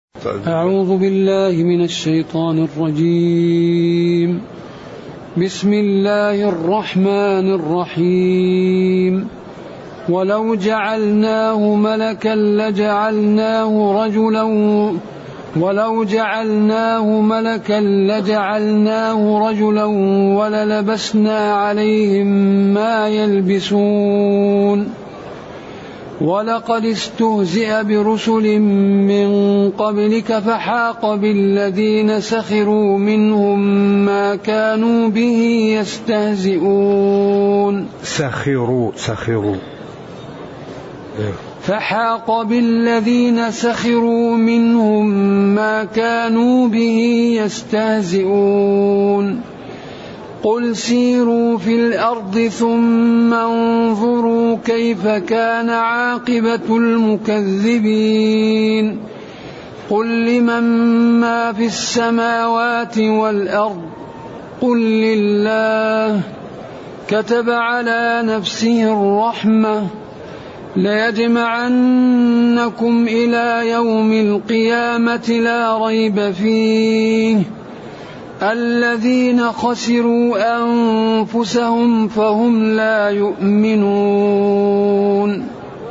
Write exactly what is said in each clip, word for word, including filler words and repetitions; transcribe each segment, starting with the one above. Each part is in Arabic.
أعوذ بالله من الشيطان الرجيم. بسم الله الرحمن الرحيم. ولو جعلناه ملكا لجعلناه رجلا ولو جعلناه ملكا لجعلناه رجلا وللبسنا عليهم ما يلبسون. ولقد استهزئ برسل من قبلك فحاق بالذين سخروا منهم ما كانوا به يستهزئون. سخروا سخروا فحاق بالذين سخروا منهم ما كانوا به يستهزئون. قل سيروا في الأرض ثم انظروا كيف كان عاقبة المكذبين. قل لمن ما في السماوات والأرض قل لله. كتب على نفسه الرحمة ليجمعنكم إلى يوم القيامة لا ريب فيه. الذين خسروا أنفسهم فهم لا يؤمنون.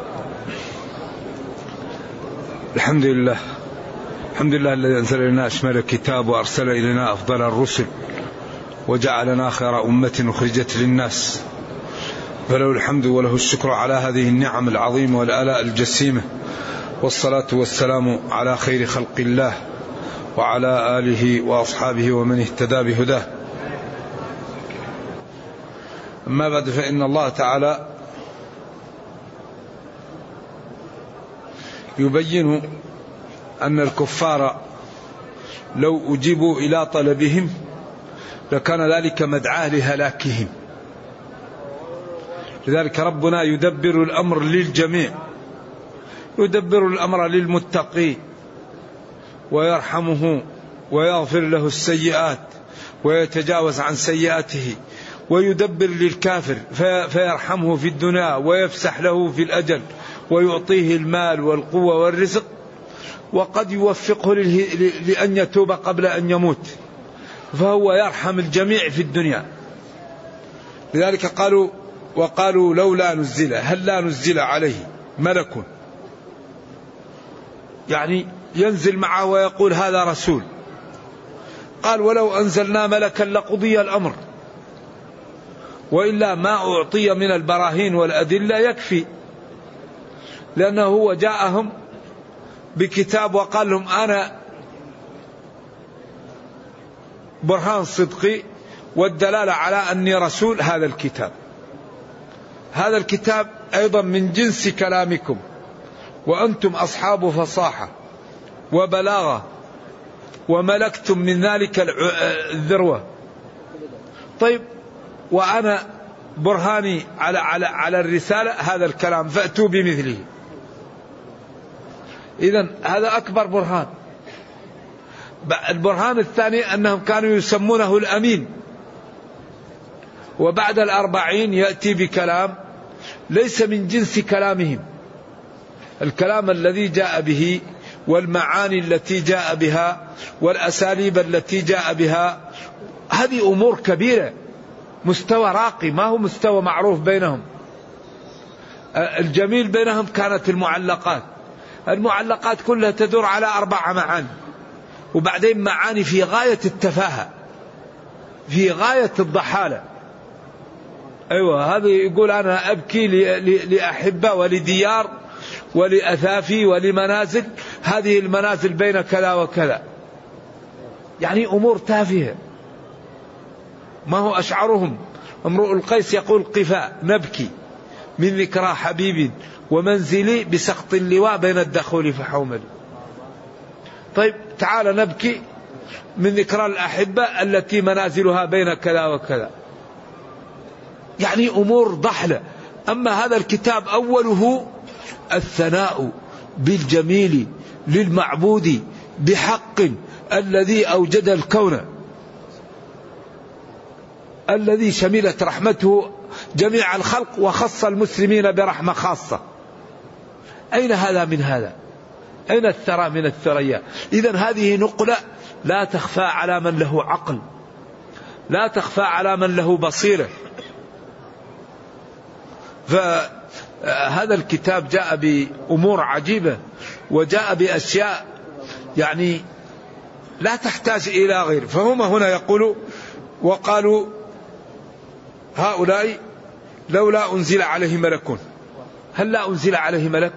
الحمد لله الحمد لله الذي أنزل لنا أشمل الكتاب وأرسل إلينا أفضل الرسل وجعلنا خير أمة أخرجت للناس، فله الحمد وله الشكر على هذه النعم العظيمة والآلاء الجسيمة، والصلاة والسلام على خير خلق الله وعلى آله وأصحابه ومن اهتدى بهداه. أما بعد، فإن الله تعالى يبين أن الكفار لو أجيبوا إلى طلبهم لكان ذلك مدعاة لهلاكهم. لذلك ربنا يدبر الأمر للجميع، يدبر الأمر للمتقين ويرحمه ويغفر له السيئات ويتجاوز عن سيئاته، ويدبر للكافر فيرحمه في الدنيا ويفسح له في الأجل ويعطيه المال والقوة والرزق، وقد يوفقه لأن يتوب قبل أن يموت، فهو يرحم الجميع في الدنيا. لذلك قالوا وقالوا لولا نزل هل لا نزل عليه ملك، يعني ينزل معه ويقول هذا رسول. قال ولو أنزلنا ملكا لقضي الأمر، وإلا ما أعطي من البراهين والأدلة يكفي، لأنه هو جاءهم بكتاب وقال لهم أنا برهان صدقي والدلالة على أني رسول. هذا الكتاب هذا الكتاب أيضا من جنس كلامكم، وأنتم أصحاب فصاحة وبلاغة وملكتم من ذلك الذروة. طيب، وأنا برهاني على على على الرسالة هذا الكلام، فأتوا بمثله. إذن هذا أكبر برهان. البرهان الثاني أنهم كانوا يسمونه الأمين، وبعد الأربعين يأتي بكلام ليس من جنس كلامهم. الكلام الذي جاء به والمعاني التي جاء بها والأساليب التي جاء بها، هذه أمور كبيرة، مستوى راقي، ما هو مستوى معروف بينهم. الجميل بينهم كانت المعلقات. المعلقات كلها تدور على أربع معاني، وبعدين معاني في غاية التفاهة، في غاية الضحالة. أيوة، هذا يقول أنا أبكي لأحبة ولديار ولأثافي ولمنازل، هذه المنازل بين كذا وكذا، يعني أمور تافهة ما هو أشعرهم. امرؤ القيس يقول قفاء نبكي من ذكرى حبيب ومنزلي بسقط اللواء بين الدخول فحوملي. طيب، تعال نبكي من ذكرى الأحبة التي منازلها بين كذا وكذا، يعني أمور ضحلة. أما هذا الكتاب أوله الثناء بالجميل للمعبود بحق الذي أوجد الكون، الذي شملت رحمته جميع الخلق وخص المسلمين برحمة خاصة. أين هذا من هذا؟ أين الثرى من الثريا؟ إذن هذه نقلة لا تخفى على من له عقل، لا تخفى على من له بصيرة. فهذا الكتاب جاء بأمور عجيبة، وجاء بأشياء يعني لا تحتاج إلى غير. فهم هنا يقولوا وقالوا هؤلاء لولا أنزل عليه ملك. هل لا أنزل عليه ملك؟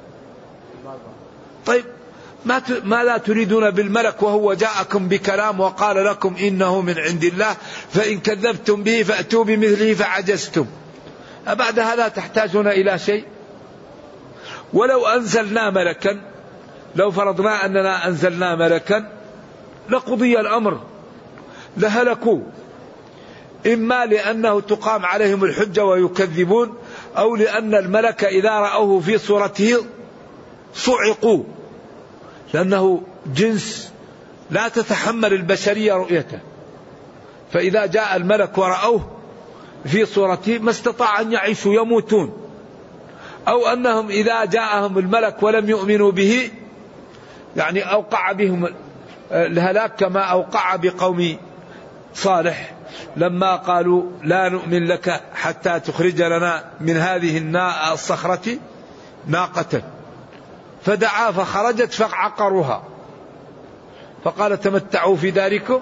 طيب ما ما لا تريدون بالملك وهو جاءكم بكلام وقال لكم إنه من عند الله، فإن كذبتم به فأتوا بمثله فعجزتم. أبعد هذا تحتاجون إلى شيء؟ ولو أنزلنا ملكا، لو فرضنا أننا أنزلنا ملكا لقضي الأمر، لهلكوا، إما لأنه تقام عليهم الحجة ويكذبون، أو لأن الملك إذا رأوه في صورته صعقوا، لأنه جنس لا تتحمل البشرية رؤيته. فإذا جاء الملك ورأوه في صورته ما استطاع أن يعيشوا، يموتون. أو أنهم إذا جاءهم الملك ولم يؤمنوا به يعني أوقع بهم الهلاك كما أوقع بقوم صالح لما قالوا لا نؤمن لك حتى تخرج لنا من هذه الصخرة ناقة، فدعا فخرجت فعقروها فقال تمتعوا في داركم،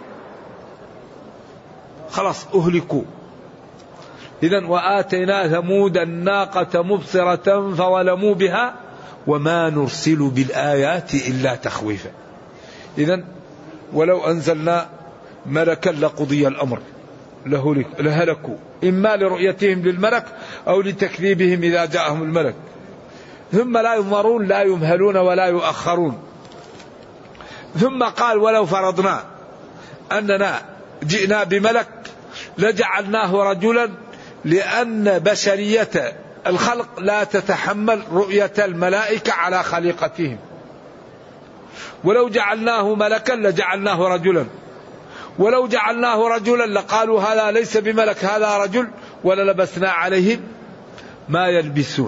خلاص أهلكوا. إذن وآتينا ثمود الناقة مبصرة فظلموا بها وما نرسل بالآيات إلا تخويفا. إذن ولو أنزلنا ملكا لقضي الأمر، لهلكوا، إما لرؤيتهم للملك أو لتكذيبهم إذا جاءهم الملك. ثم لا ينظرون، لا يمهلون ولا يؤخرون. ثم قال ولو فرضنا أننا جئنا بملك لجعلناه رجلا، لأن بشرية الخلق لا تتحمل رؤية الملائكة على خليقتهم. ولو جعلناه ملكا لجعلناه رجلا، ولو جعلناه رجلا لقالوا هذا ليس بملك هذا رجل، وللبسنا عليهم ما يلبسون.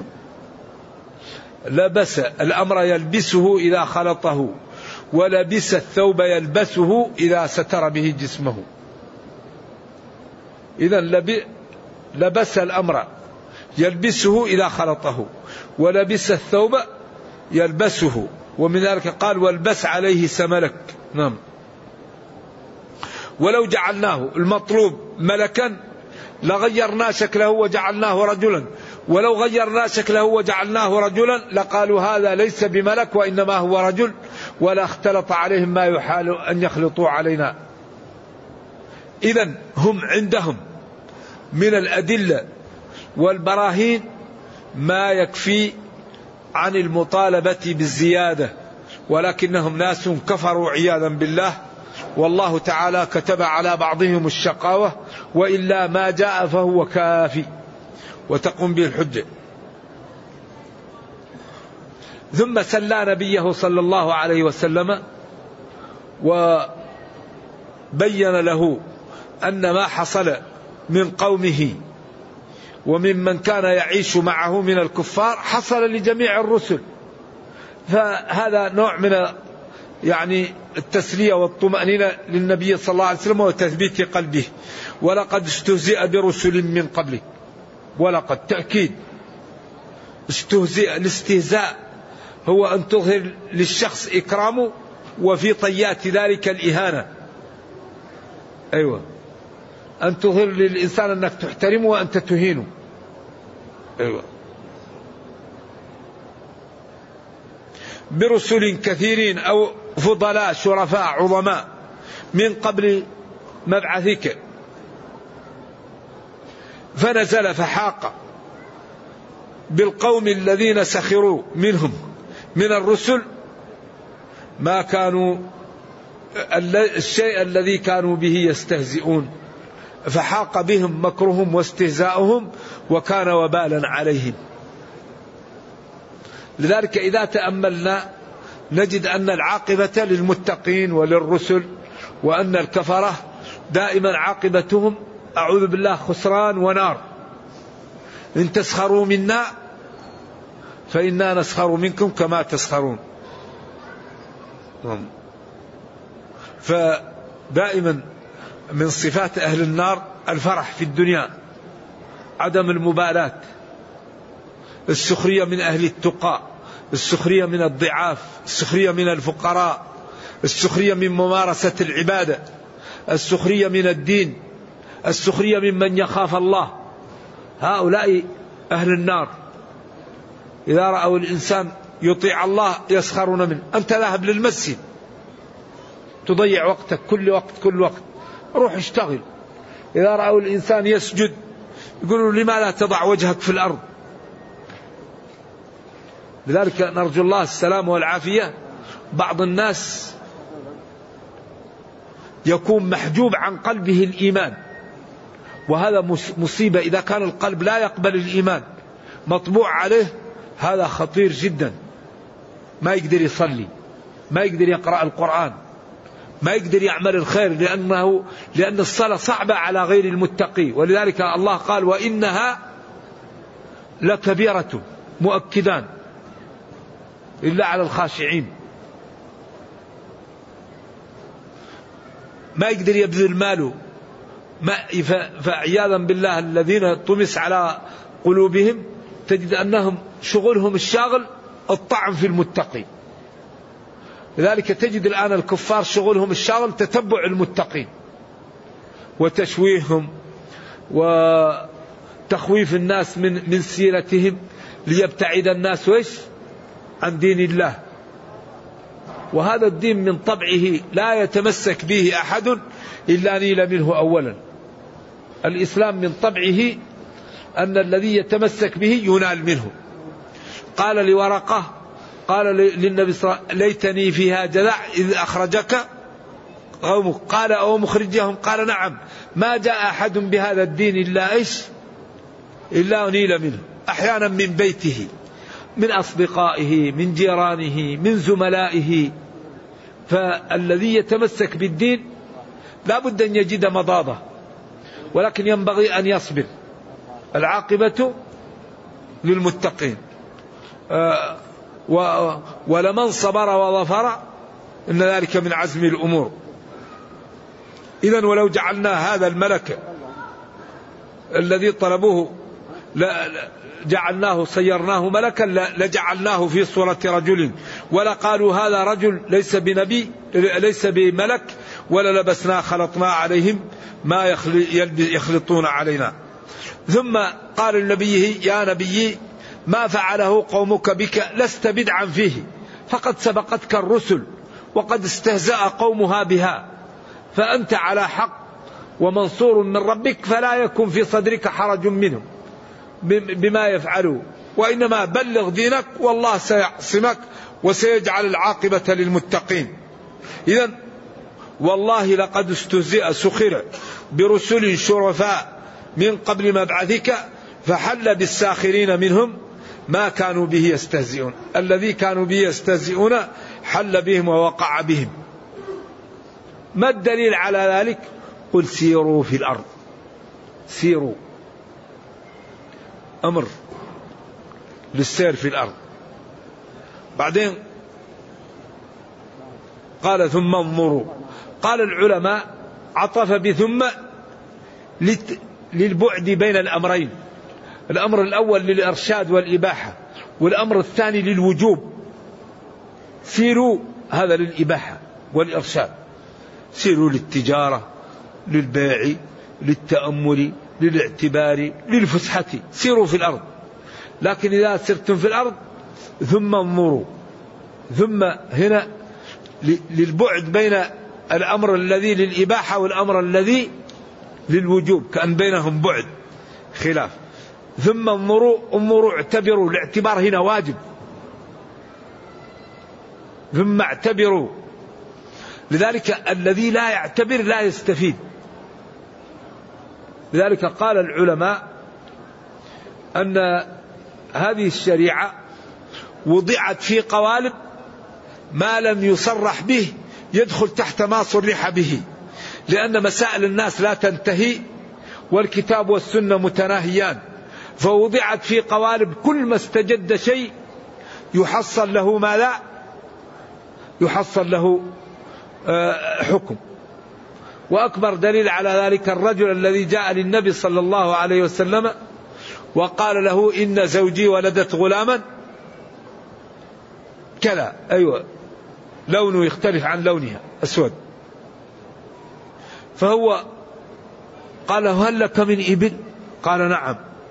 لبس الأمر يلبسه إذا خلطه، ولبس الثوب يلبسه إذا ستر به جسمه. إذن لبس الأمر يلبسه إذا خلطه، ولبس الثوب يلبسه. ومن ذلك قال والبس عليه سملك. نعم. ولو جعلناه المطلوب ملكا لغيرنا شكله وجعلناه رجلا، ولو غيرنا شكله وجعلناه رجلا لقالوا هذا ليس بملك وإنما هو رجل، ولا اختلط عليهم ما يحال أن يخلطوا علينا. إذن هم عندهم من الأدلة والبراهين ما يكفي عن المطالبة بالزيادة، ولكنهم ناس كفروا عياذا بالله، والله تعالى كتب على بعضهم الشقاوة، وإلا ما جاء فهو كافي وتقوم به الحجة. ثم سلى نبيه صلى الله عليه وسلم وبين له أن ما حصل من قومه وممن كان يعيش معه من الكفار حصل لجميع الرسل. فهذا نوع من يعني التسلية والطمأنينة للنبي صلى الله عليه وسلم وتثبيت قلبه. ولقد استهزئ برسل من قبلك، ولقد تأكيد استهزئ. الاستهزاء هو أن تظهر للشخص إكرامه وفي طيات ذلك الإهانة. أيوة، أن تظهر للإنسان أنك تحترمه وأنت تهينه. أيوة. برسل كثيرين أو فضلاء شرفاء عظماء من قبل مبعثك، فنزل فحاق بالقوم الذين سخروا منهم من الرسل ما كانوا الشيء الذي كانوا به يستهزئون، فحاق بهم مكرهم واستهزاؤهم وكان وبالا عليهم. لذلك إذا تأملنا نجد أن العاقبة للمتقين وللرسل، وأن الكفرة دائما عاقبتهم أعوذ بالله خسران ونار. إن تسخروا منا فإنا نسخر منكم كما تسخرون. فدائما من صفات أهل النار الفرح في الدنيا، عدم المبالاة، السخرية من أهل التقى، السخرية من الضعاف، السخرية من الفقراء، السخرية من ممارسة العبادة، السخرية من الدين، السخرية ممن يخاف الله. هؤلاء أهل النار. إذا رأوا الإنسان يطيع الله يسخرون منه. أنت ذاهب للمسجد تضيع وقتك كل وقت كل وقت، روح اشتغل. إذا رأوا الإنسان يسجد يقولوا لما لا تضع وجهك في الأرض. لذلك نرجو الله السلام والعافية. بعض الناس يكون محجوب عن قلبه الإيمان، وهذا مصيبة. إذا كان القلب لا يقبل الإيمان مطبوع عليه، هذا خطير جدا. ما يقدر يصلي، ما يقدر يقرأ القرآن، ما يقدر يعمل الخير، لأنه لأن الصلاة صعبة على غير المتقي. ولذلك الله قال وإنها لكبيرة، مؤكدان إلا على الخاشعين. ما يقدر يبذل ماله، فعياذا بالله الذين طمس على قلوبهم تجد أنهم شغلهم الشاغل الطعن في المتقي. لذلك تجد الآن الكفار شغلهم الشاغل تتبع المتقين وتشويههم وتخويف الناس من من سيرتهم ليبتعد الناس ويش عن دين الله. وهذا الدين من طبعه لا يتمسك به أحد إلا نيل منه أولا. الإسلام من طبعه أن الذي يتمسك به ينال منه. قال لورقة قال للنبي صلى الله عليه وسلم ليتني فيها جذع إذ أخرجك قومك، قال أو مخرجهم، قال نعم، ما جاء أحد بهذا الدين إلا إيش إلا نيل منه، أحيانا من بيته، من أصدقائه، من جيرانه، من زملائه. فالذي يتمسك بالدين لا بد أن يجد مضاضة، ولكن ينبغي أن يصبر. العاقبة للمتقين. آه ولمن صبر وظفر إن ذلك من عزم الأمور. إذن ولو جعلنا هذا الملك الذي طلبوه جعلناه صيرناه ملكا لجعلناه في صورة رجل، ولا قالوا هذا رجل ليس بنبي ليس بملك، ولا لبسنا خلطنا عليهم ما يخلطون علينا. ثم قال لنبيه يا نبي ما فعله قومك بك لست بدعا فيه، فقد سبقتك الرسل وقد استهزأ قومها بها، فأنت على حق ومنصور من ربك، فلا يكن في صدرك حرج منهم بما يفعلوا، وإنما بلغ دينك والله سيعصمك وسيجعل العاقبة للمتقين. إذن والله لقد استهزئ سخر برسل شرفاء من قبل مبعثك فحل بالساخرين منهم ما كانوا به يستهزئون. الذي كانوا به يستهزئون حل بهم ووقع بهم. ما الدليل على ذلك؟ قل سيروا في الأرض. سيروا أمر للسير في الأرض. بعدين قال ثم انظروا. قال العلماء عطف بثم للبعد بين الأمرين. الأمر الأول للإرشاد والإباحة، والأمر الثاني للوجوب. سيروا هذا للإباحة والإرشاد، سيروا للتجارة، للبيع، للتأمل، للاعتبار، للفسحة، سيروا في الأرض. لكن إذا سرتم في الأرض ثم انظروا، ثم هنا للبعد بين الأمر الذي للإباحة والأمر الذي للوجوب، كأن بينهم بعد خلاف. ثم انظروا، انظروا اعتبروا، الاعتبار هنا واجب. ثم اعتبروا. لذلك الذي لا يعتبر لا يستفيد. لذلك قال العلماء أن هذه الشريعة وضعت في قوالب ما لم يصرح به يدخل تحت ما صرح به، لأن مسائل الناس لا تنتهي والكتاب والسنة متناهيان، فوضعت في قوالب كل ما استجد شيء يحصل له ما لا يحصل له حكم. وأكبر دليل على ذلك الرجل الذي جاء للنبي صلى الله عليه وسلم وقال له إن زوجي ولدت غلاما كذا، أيوة لونه يختلف عن لونها أسود، فهو قال له هل لك من إبل؟ قال نعم.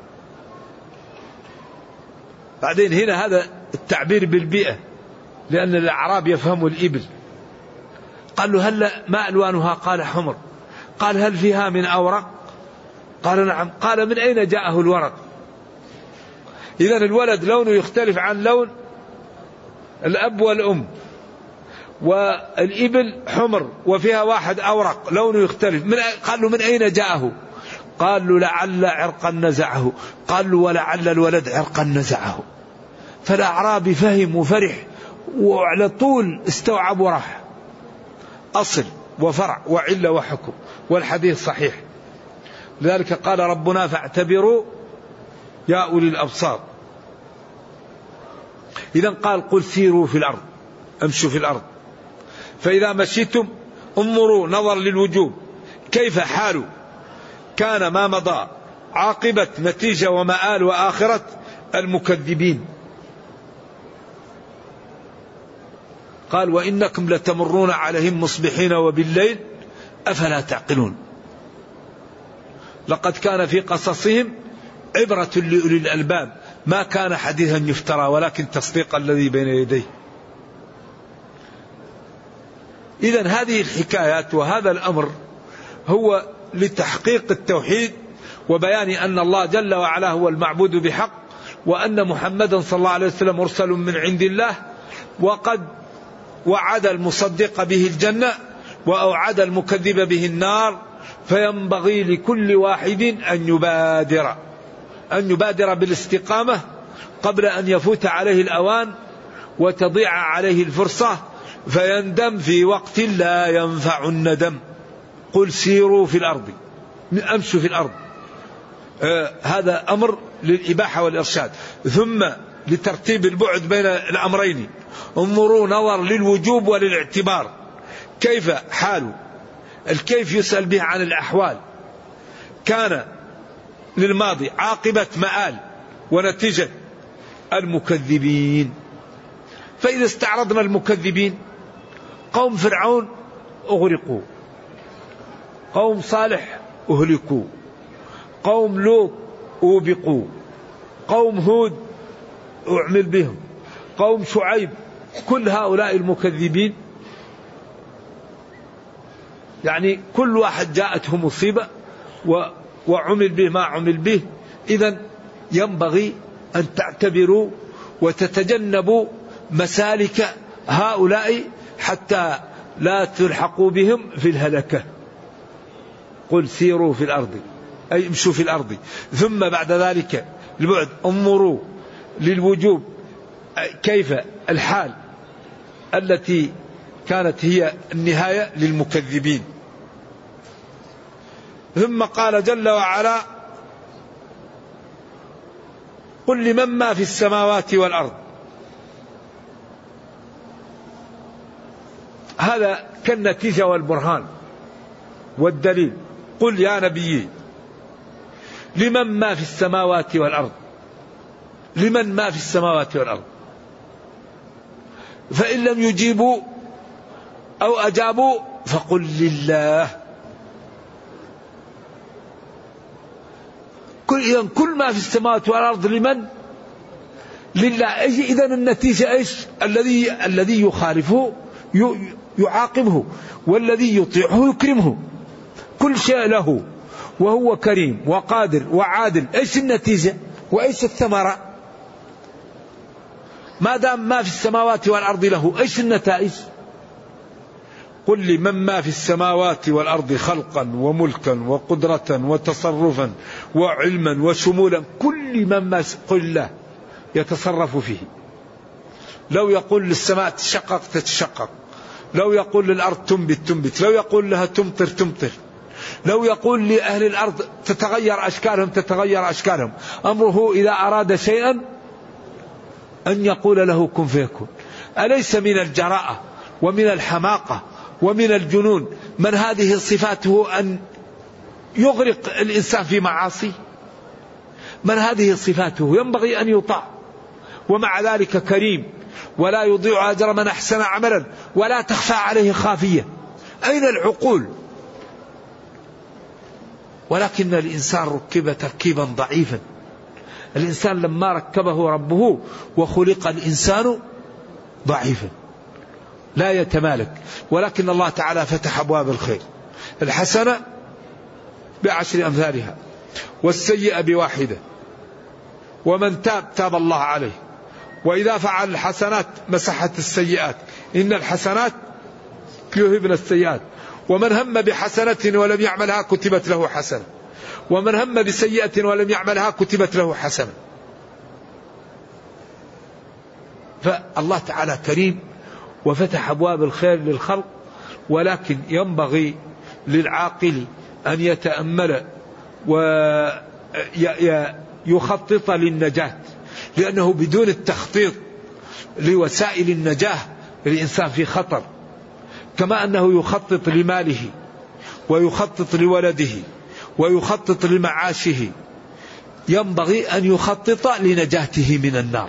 بعدين هنا هذا التعبير بالبيئة لأن الأعراب يفهموا الإبل. قال له هل ما ألوانها؟ قال حمر. قال هل فيها من أورق؟ قال نعم. قال من أين جاءه الورق؟ إذن الولد لونه يختلف عن لون الأب والأم، والإبل حمر وفيها واحد أورق لونه يختلف. من قال له من أين جاءه؟ قال له لعل عرقا نزعه. قال له ولعل الولد عرقا نزعه. فالأعرابي فهم وفرح وعلى طول استوعب وراح أصل وفرع وعلة وحكم، والحديث صحيح. لذلك قال ربنا فاعتبروا يا أولي الأبصار. إذن قال قل سيروا في الأرض، امشوا في الأرض، فإذا مشيتم انظروا نظر للوجوب كيف حال كان ما مضى عاقبة نتيجة ومآل وآخرة المكذبين. قال وإنكم لتمرون عليهم مصبحين وبالليل أفلا تعقلون. لقد كان في قصصهم عبرة لأولي الألباب ما كان حديثا يفترى ولكن تصديق الذي بين يديه. إذن هذه الحكايات وهذا الأمر هو لتحقيق التوحيد وبيان أن الله جل وعلا هو المعبود بحق، وأن محمدا صلى الله عليه وسلم مرسل من عند الله، وقد وعد المصدق به الجنة وأوعد المكذب به النار. فينبغي لكل واحد أن يبادر أن يبادر بالاستقامة قبل أن يفوت عليه الأوان وتضيع عليه الفرصة فيندم في وقت لا ينفع الندم. قل سيروا في الأرض، أمشوا في الأرض. آه هذا أمر للإباحة والإرشاد. ثم لترتيب البعد بين الأمرين انظروا نظر للوجوب وللاعتبار كيف حاله. الكيف يسأل به عن الأحوال. كان للماضي عاقبة مآل ونتيجة المكذبين. فإذا استعرضنا المكذبين قوم فرعون أغرقوا، قوم صالح أهلكوا، قوم لوط أوبقوا، قوم هود أعمل بهم، قوم شعيب. كل هؤلاء المكذبين يعني كل واحد جاءته مصيبة وعمل به ما عمل به. إذن ينبغي أن تعتبروا وتتجنبوا مسالك هؤلاء حتى لا تلحقوا بهم في الهلكة. قل سيروا في الأرض أي امشوا في الأرض. ثم بعد ذلك البعد انظروا للوجوب كيف الحال التي كانت هي النهاية للمكذبين. ثم قال جل وعلا قل لمن ما في السماوات والأرض. هذا كالنتيجة والبرهان والدليل. قل يا نبي لمن ما في السماوات والأرض، لمن ما في السماوات والأرض. فإن لم يجيبوا أو أجابوا فقل لله. كل إذن كل ما في السماوات والأرض لمن؟ لله. إذن النتيجة إيش؟ الذي الذي يخالفه يعاقبه والذي يطيعه يكرمه. كل شيء له وهو كريم وقادر وعادل. إيش النتيجة وإيش الثمرة؟ ما دام ما في السماوات والأرض له إيش النتائج؟ قل لمن ما في السماوات والأرض خلقا وملكا وقدرة وتصرفا وعلما وشمولا. كل من ما قل الله يتصرف فيه. لو يقول للسماء تشقق تتشقق، لو يقول للأرض تنبت تنبت، لو يقول لها تمطر تمطر، لو يقول لأهل الأرض تتغير أشكالهم تتغير أشكالهم. أمره إذا أراد شيئا أن يقول له كن فيكون. أليس من الجراءة ومن الحماقة ومن الجنون من هذه صفاته أن يغرق الإنسان في معاصي، من هذه صفاته ينبغي أن يطاع، ومع ذلك كريم ولا يضيع أجر من أحسن عملا ولا تخفى عليه خافية. أين العقول؟ ولكن الإنسان ركب تركيبا ضعيفا. الإنسان لما ركبه ربه وخلق الإنسان ضعيفا لا يتمالك، ولكن الله تعالى فتح أبواب الخير. الحسنة بعشر أمثالها والسيئة بواحدة، ومن تاب تاب الله عليه، وإذا فعل الحسنات مسحت السيئات، إن الحسنات يذهبن السيئات، ومن هم بحسنة ولم يعملها كتبت له حسنة، ومن هم بسيئة ولم يعملها كتبت له حسنة. فالله تعالى كريم وفتح أبواب الخير للخلق، ولكن ينبغي للعاقل أن يتأمل ويخطط للنجاة، لأنه بدون التخطيط لوسائل النجاة الإنسان في خطر، كما أنه يخطط لماله ويخطط لولده ويخطط لمعاشه، ينبغي أن يخطط لنجاته من النار.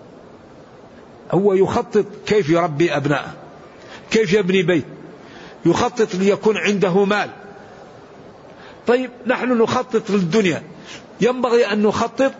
هو يخطط كيف يربي أبناءه، كيف يبني بيت، يخطط ليكون عنده مال. طيب نحن نخطط للدنيا، ينبغي أن نخطط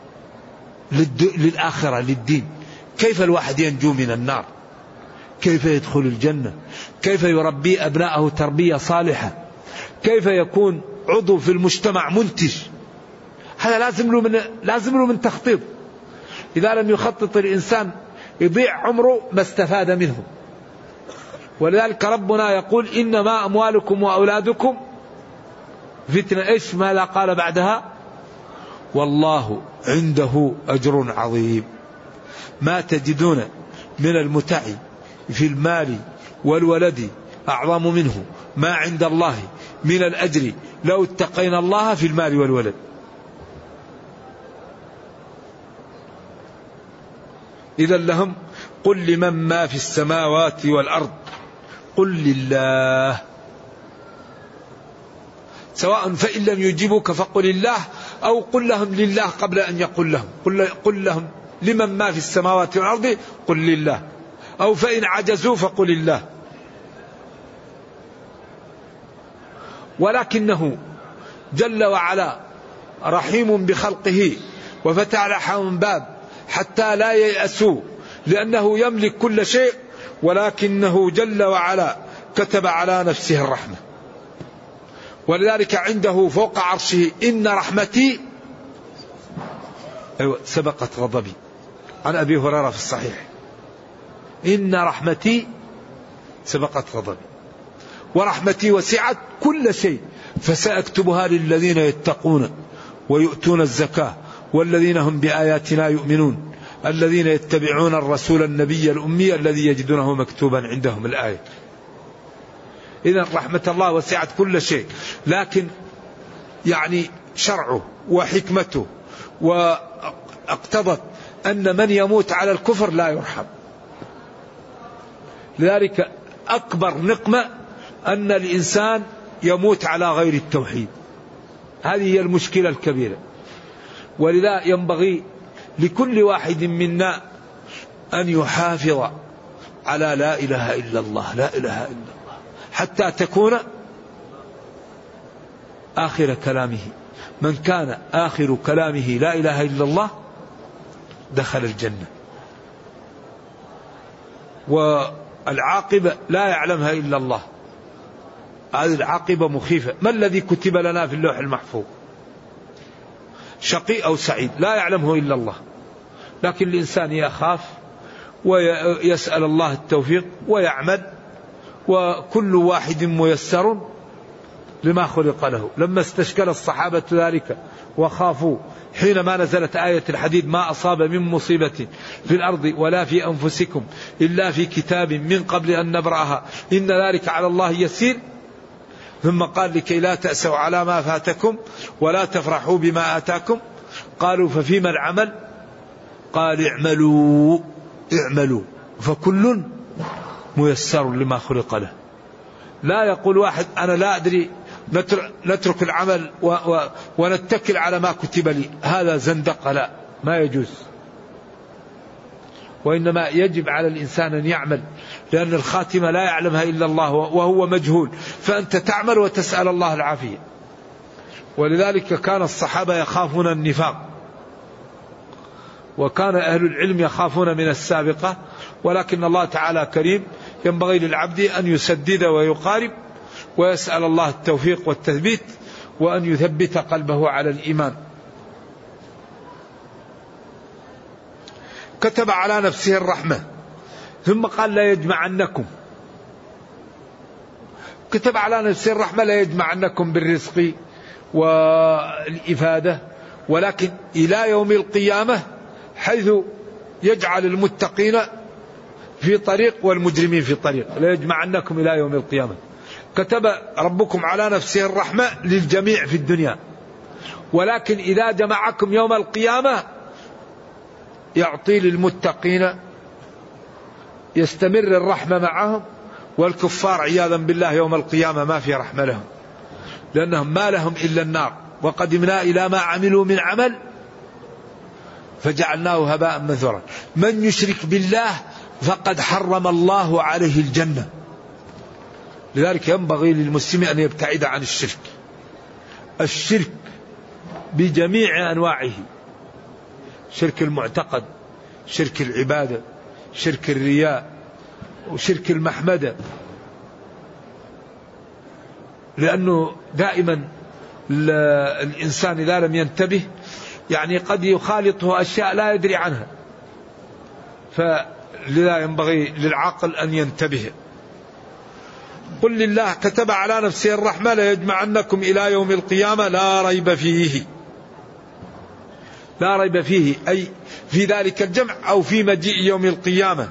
للآخرة للدين، كيف الواحد ينجو من النار، كيف يدخل الجنة، كيف يربي أبناءه تربية صالحة، كيف يكون عضو في المجتمع منتج. هذا لازم له من لازم له من تخطيط. إذا لم يخطط الإنسان يضيع عمره ما استفاد منه. ولذلك ربنا يقول إنما أموالكم وأولادكم فتنة. إيش ماذا قال بعدها؟ والله عنده أجر عظيم. ما تجدون من المتع في المال والولد أعظم منه ما عند الله من الأجر لو اتقينا الله في المال والولد. إذا لهم قل لمن ما في السماوات والأرض قل لله، سواء فإن لم يجيبوك فقل الله أو قل لهم لله قبل أن يقول لهم. قل, قل لهم لمن ما في السماوات والأرض قل لله، أو فإن عجزوا فقل الله. ولكنه جل وعلا رحيم بخلقه وفتح لهم باب حتى لا ييأسوا، لأنه يملك كل شيء، ولكنه جل وعلا كتب على نفسه الرحمة. ولذلك عنده فوق عرشه إن رحمتي أيوة سبقت غضبي، عن أبي هريرة في الصحيح، إن رحمتي سبقت غضبي ورحمتي وسعت كل شيء فسأكتبها للذين يتقون ويؤتون الزكاة والذين هم بآياتنا يؤمنون الذين يتبعون الرسول النبي الأمي الذي يجدونه مكتوبا عندهم الآية. إذن رحمة الله وسعت كل شيء، لكن يعني شرعه وحكمته واقتضت أن من يموت على الكفر لا يرحم. لذلك أكبر نقمة أن الإنسان يموت على غير التوحيد، هذه هي المشكلة الكبيرة. ولذا ينبغي لكل واحد منا أن يحافظ على لا إله إلا الله، لا إله إلا الله، حتى تكون آخر كلامه. من كان آخر كلامه لا إله إلا الله دخل الجنة. والعاقبة لا يعلمها إلا الله، هذه العاقبة مخيفة. ما الذي كتب لنا في اللوح المحفوظ؟ شقي أو سعيد لا يعلمه إلا الله، لكن الإنسان يخاف ويسأل الله التوفيق ويعمل، وكل واحد ميسر لما خلق له. لما استشكل الصحابة ذلك وخافوا حينما نزلت آية الحديد ما أصاب من مصيبة في الأرض ولا في أنفسكم إلا في كتاب من قبل أن نبرأها إن ذلك على الله يسير، ثم قال لكي لا تأسوا على ما فاتكم ولا تفرحوا بما آتاكم، قالوا ففيما العمل؟ قال اعملوا اعملوا فكل ميسر لما خلق له. لا يقول واحد أنا لا أدري نترك العمل و و ونتكل على ما كتب لي، هذا زندقة، لا، ما يجوز. وإنما يجب على الإنسان أن يعمل، لأن الخاتمة لا يعلمها إلا الله وهو مجهول، فأنت تعمل وتسأل الله العافية. ولذلك كان الصحابة يخافون النفاق، وكان أهل العلم يخافون من السابقة، ولكن الله تعالى كريم، ينبغي للعبد أن يسدد ويقارب ويسأل الله التوفيق والتثبيت، وأن يثبت قلبه على الإيمان. كتب على نفسه الرحمة، ثم قال لا يجمعنكم. كتب على نفسه الرحمة لا يجمعنكم بالرزق والإفادة، ولكن إلى يوم القيامة، حيث يجعل المتقين في طريق والمجرمين في طريق. لا يجمعنكم إلى يوم القيامة. كتب ربكم على نفسه الرحمة للجميع في الدنيا، ولكن إذا جمعكم يوم القيامة يعطي للمتقين، يستمر الرحمة معهم، والكفار عياذا بالله يوم القيامة ما في رحمة لهم، لأنهم ما لهم إلا النار. وقدمنا إلى ما عملوا من عمل فجعلناه هباء منثورا. من يشرك بالله فقد حرم الله عليه الجنة. لذلك ينبغي للمسلم أن يبتعد عن الشرك، الشرك بجميع أنواعه، شرك المعتقد، شرك العبادة، شرك الرياء، وشرك المحمدة. لأنه دائما الإنسان إذا لم ينتبه يعني قد يخالطه أشياء لا يدري عنها، فلذا ينبغي للعقل أن ينتبه. قل لله كتب على نفسه الرحمة ليجمعنكم إلى يوم القيامة لا ريب فيه. لا ريب فيه أي في ذلك الجمع أو في مجيء يوم القيامة.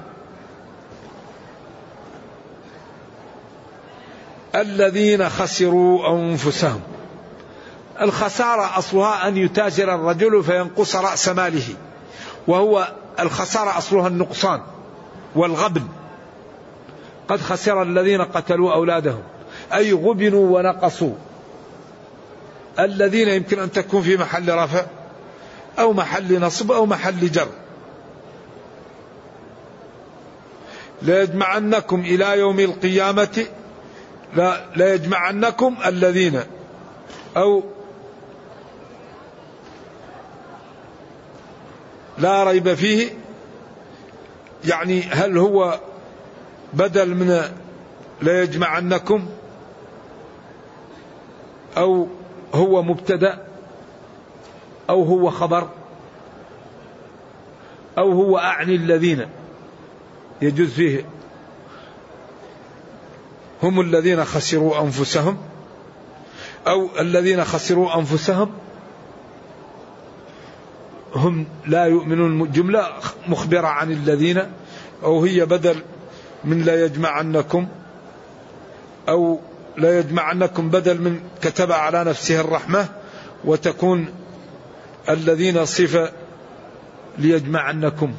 الذين خسروا أنفسهم. الخسارة أصلها أن يتاجر الرجل فينقص رأس ماله، وهو الخسارة أصلها النقصان والغبن. قد خسر الذين قتلوا أولادهم أي غبنوا ونقصوا. الذين يمكن أن تكون في محل رفع أو محل نصب أو محل جر. ليجمعنكم إلى يوم القيامة، لا, لا يجمعنكم الذين، أو لا ريب فيه، يعني هل هو بدل من لا يجمعنكم أو هو مبتدأ أو هو خبر أو هو أعني الذين، يجوز فيه هم الذين خسروا أنفسهم أو الذين خسروا أنفسهم هم لا يؤمنون، جملة مخبرة عن الذين، أو هي بدل من لا يجمعنكم، أو لا يجمعنكم بدل من كتب على نفسه الرحمة، وتكون الذين صفة ليجمعنكم.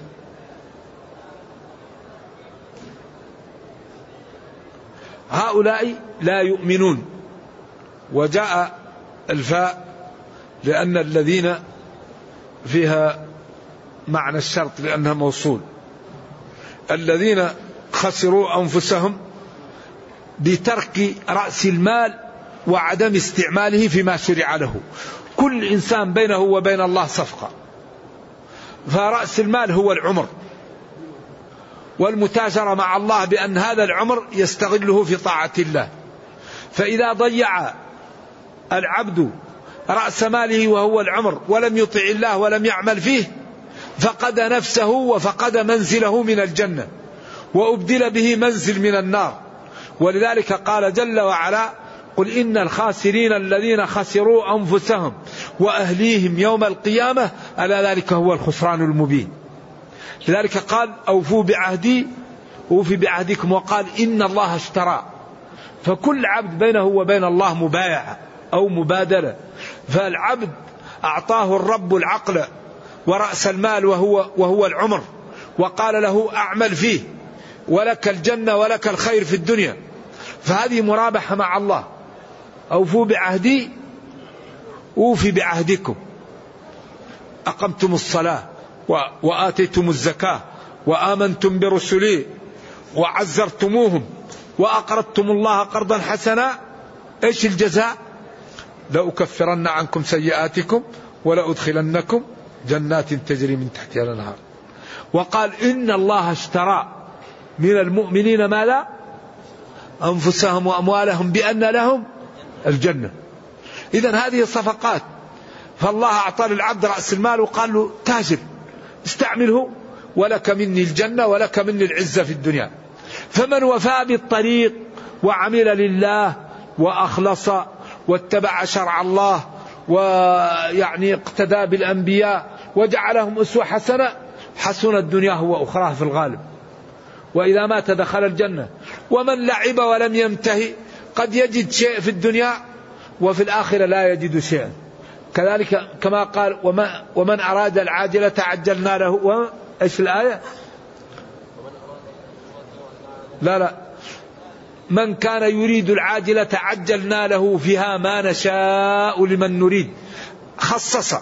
هؤلاء لا يؤمنون، وجاء الفاء لأن الذين فيها معنى الشرط لأنها موصول. الذين خسروا أنفسهم بترك رأس المال وعدم استعماله فيما شرع له. كل إنسان بينه وبين الله صفقة، فرأس المال هو العمر، والمتاجرة مع الله بأن هذا العمر يستغله في طاعة الله. فإذا ضيع العبد رأس ماله وهو العمر ولم يطع الله ولم يعمل فيه، فقد نفسه وفقد منزله من الجنة، وأبدل به منزل من النار. ولذلك قال جل وعلا: قل إن الخاسرين الذين خسروا أنفسهم وأهليهم يوم القيامة ألا ذلك هو الخسران المبين. لذلك قال: أوفوا بعهدي أوفي بعهدكم، وقال: إن الله اشترى. فكل عبد بينه وبين الله مبايعة أو مبادلة. فالعبد أعطاه الرب العقل ورأس المال وهو, وهو العمر، وقال له أعمل فيه، ولك الجنة ولك الخير في الدنيا. فهذه مرابحة مع الله. أوفوا بعهدي أوفي بعهدكم. أقمتم الصلاة وآتيتم الزكاة وآمنتم برسلي وعزرتموهم وأقرضتم الله قرضا حسنا، إيش الجزاء؟ لأكفرن عنكم سيئاتكم ولأدخلنكم جنات تجري من تحتها الأنهار. وقال إن الله اشترى من المؤمنين ما لا أنفسهم وأموالهم بأن لهم الجنة. إذن هذه صفقات. فالله أعطى للعبد رأس المال وقال له تاجر استعمله ولك مني الجنة ولك مني العزة في الدنيا. فمن وفى بالطريق وعمل لله وأخلص واتبع شرع الله ويعني اقتدى بالأنبياء وجعلهم أسوة حسنة، حسن الدنيا وأخراه في الغالب، وإذا مات دخل الجنة. ومن لعب ولم ينتهي قد يجد شيء في الدنيا وفي الآخرة لا يجد شيئا. كذلك كما قال وما ومن أراد العاجلة عجلنا له. إيش الآية؟ لا لا من كان يريد العاجلة عجلنا له فيها ما نشاء لمن نريد. خصص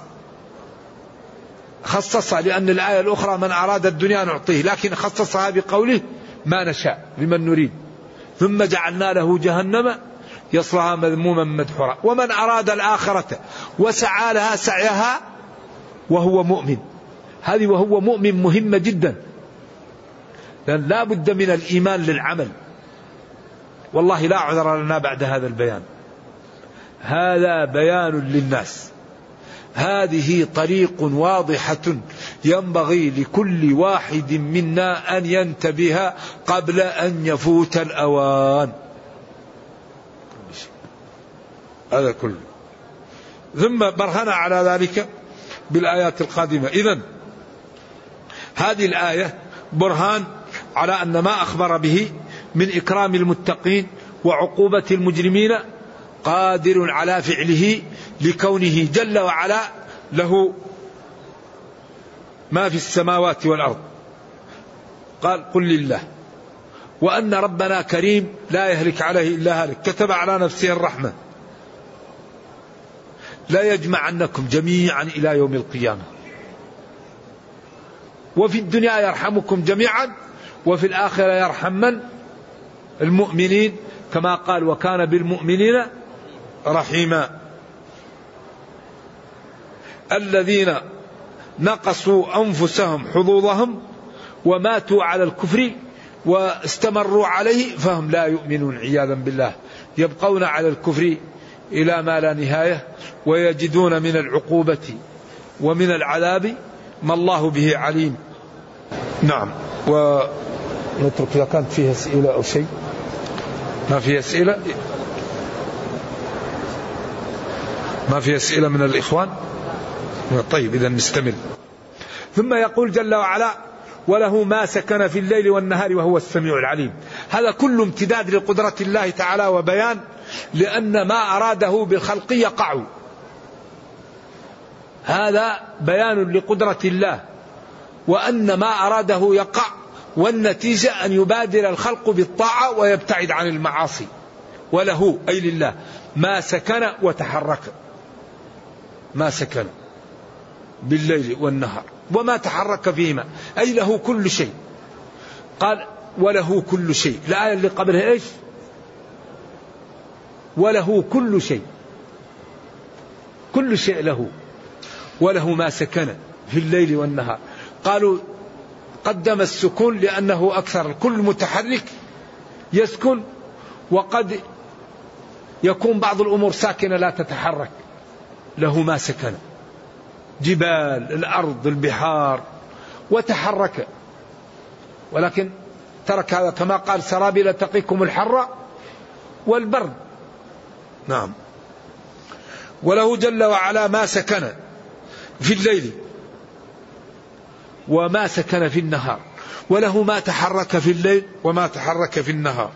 خصص لأن الآية الأخرى من أراد الدنيا نعطيه، لكن خصصها بقوله ما نشاء لمن نريد. ثم جعلنا له جهنم يصلها مذموما مدحورا. ومن أراد الآخرة وسعى لها سعيها وهو مؤمن. هذه وهو مؤمن مهمة جدا، لأن لا بد من الإيمان للعمل. والله لا عذر لنا بعد هذا البيان. هذا بيان للناس، هذه طريق واضحة ينبغي لكل واحد منا أن ينتبه قبل أن يفوت الأوان. هذا كله. ثم برهن على ذلك بالآيات القادمة. إذن هذه الآية برهان على أن ما أخبر به من إكرام المتقين وعقوبة المجرمين قادر على فعله، لكونه جل وعلا له ما في السماوات والأرض. قال قل لله، وأن ربنا كريم لا يهلك عليه إلا هالك، كتب على نفسه الرحمة، لا يجمعنكم جميعا إلى يوم القيامة. وفي الدنيا يرحمكم جميعا وفي الآخرة يرحم من؟ المؤمنين، كما قال وكان بالمؤمنين رحيما. الذين نقصوا أنفسهم حظوظهم وماتوا على الكفر واستمروا عليه فهم لا يؤمنون عياذا بالله، يبقون على الكفر إلى ما لا نهاية، ويجدون من العقوبة ومن العذاب ما الله به عليم. نعم. ونترك إذا كانت فيها أسئلة أو شيء. ما في أسئلة؟ ما في أسئلة من الإخوان؟ طيب إذا نستمر. ثم يقول جل وعلا وله ما سكن في الليل والنهار وهو السميع العليم. هذا كله امتداد لقدرة الله تعالى وبيان، لأن ما أراده بالخلق يقع. هذا بيان لقدرة الله وأن ما أراده يقع، والنتيجة أن يبادر الخلق بالطاعة ويبتعد عن المعاصي. وله أي لله ما سكن وتحرك، ما سكن بالليل والنهار وما تحرك فيهما، أي له كل شيء. قال وله كل شيء. الآية اللي قبلها إيش؟ وله كل شيء، كل شيء له. وله ما سكن في الليل والنهار. قالوا قدم السكون لأنه أكثر، كل متحرك يسكن، وقد يكون بعض الأمور ساكنة لا تتحرك. له ما سكن، جبال الأرض البحار، وتحرك، ولكن ترك هذا كما قال سرابيل تقيكم الحر والبرد. نعم. وله جل وعلا ما سكن في الليل وما سكن في النهار، وله ما تحرك في الليل وما تحرك في النهار.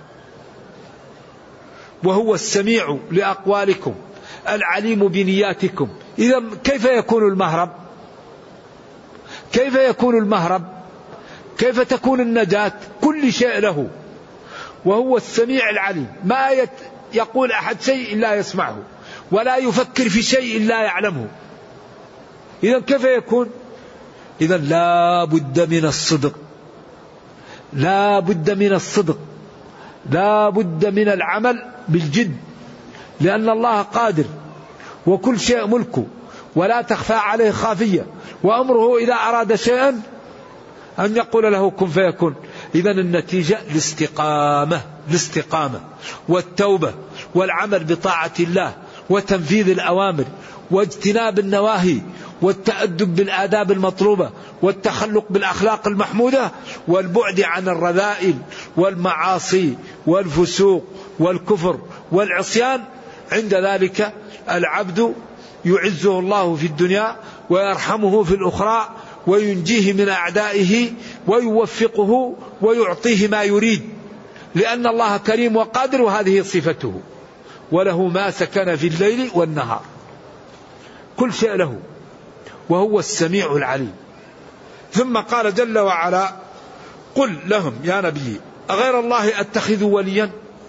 وهو السميع لأقوالكم العليم بنياتكم. إذا كيف يكون المهرب؟ كيف يكون المهرب؟ كيف تكون النجاة؟ كل شيء له، وهو السميع العليم، ما يت يقول أحد شيء إلا يسمعه، ولا يفكر في شيء إلا يعلمه. إذن كيف يكون؟ إذن لا بد من الصدق، لا بد من الصدق، لا بد من العمل بالجد، لأن الله قادر وكل شيء ملكه ولا تخفى عليه خافية، وأمره إذا أراد شيئا أن يقول له كن فيكون. إذن النتيجة الاستقامة، الاستقامة والتوبة والعمل بطاعة الله وتنفيذ الأوامر واجتناب النواهي والتأدب بالآداب المطلوبة والتخلق بالأخلاق المحمودة والبعد عن الرذائل والمعاصي والفسوق والكفر والعصيان. عند ذلك العبد يعزه الله في الدنيا ويرحمه في الأخرى وينجيه من أعدائه ويوفقه ويعطيه ما يريد، لأن الله كريم وقادر، وهذه صفته، وله ما سكن في الليل والنهار، كل شيء له، وهو السميع العليم. ثم قال جل وعلا قل لهم يا نبي أغير الله أتخذ وليا؟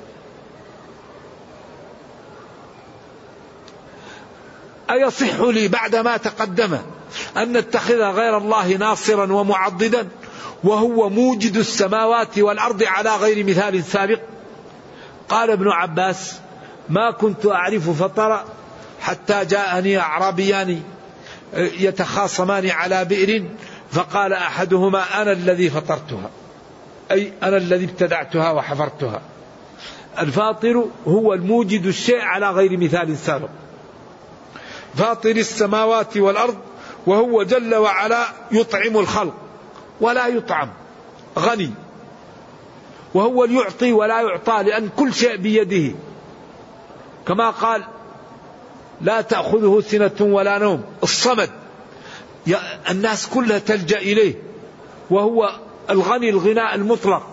أيصح لي بعد ما تقدم أن نتخذ غير الله ناصرا ومعضدا وهو موجد السماوات والأرض على غير مثال سابق؟ قال ابن عباس ما كنت أعرف فطر حتى جاءني أعرابيان يتخاصمان على بئر فقال أحدهما أنا الذي فطرتها، أي أنا الذي ابتدعتها وحفرتها. الفاطر هو الموجد الشيء على غير مثال سابق، فاطر السماوات والأرض، وهو جل وعلا يطعم الخلق ولا يطعم، غني، وهو يعطي ولا يعطى، لأن كل شيء بيده، كما قال لا تأخذه سنة ولا نوم، الصمد الناس كلها تلجأ إليه، وهو الغني الغناء المطلق.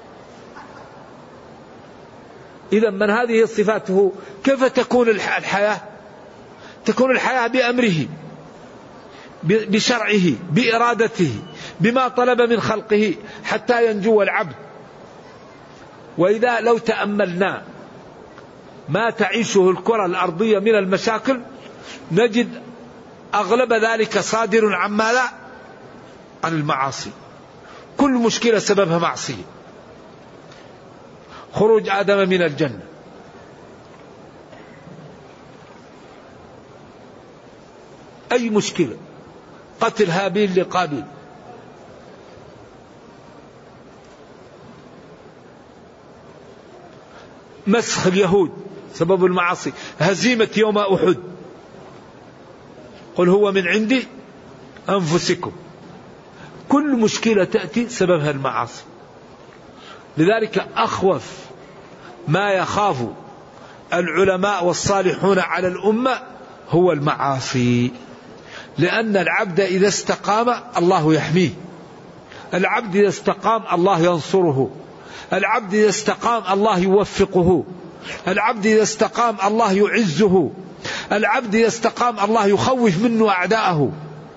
إذا من هذه صفاته كيف تكون الحياة؟ تكون الحياة بأمره، بشرعه، بإرادته، بما طلب من خلقه حتى ينجو العبد. وإذا لو تأملنا ما تعيشه الكرة الأرضية من المشاكل نجد أغلب ذلك صادر عن ماذا؟ عن المعاصي. كل مشكلة سببها معصية. خروج آدم من الجنة، أي مشكلة، قتل هابيل لقابيل، مسخ اليهود سبب المعاصي، هزيمة يوم أحد، قل هو من عندي أنفسكم. كل مشكلة تأتي سببها المعاصي. لذلك أخوف ما يخاف العلماء والصالحون على الأمة هو المعاصي، لأن العبد إذا استقام الله يحميه، العبد إذا استقام الله ينصره، العبد إذا استقام الله يوفقه، العبد إذا استقام الله يعزه، العبد إذا استقام الله يخوف منه أعداءه.